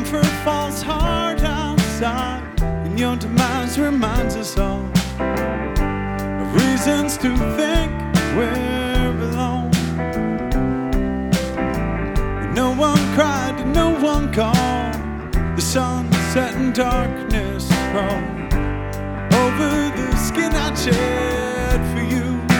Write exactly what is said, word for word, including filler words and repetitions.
for a false heart outside, and your demise reminds us all of reasons to think we're alone. And no one cried and no one called. The sun set in darkness crawled over the skin I shed for you.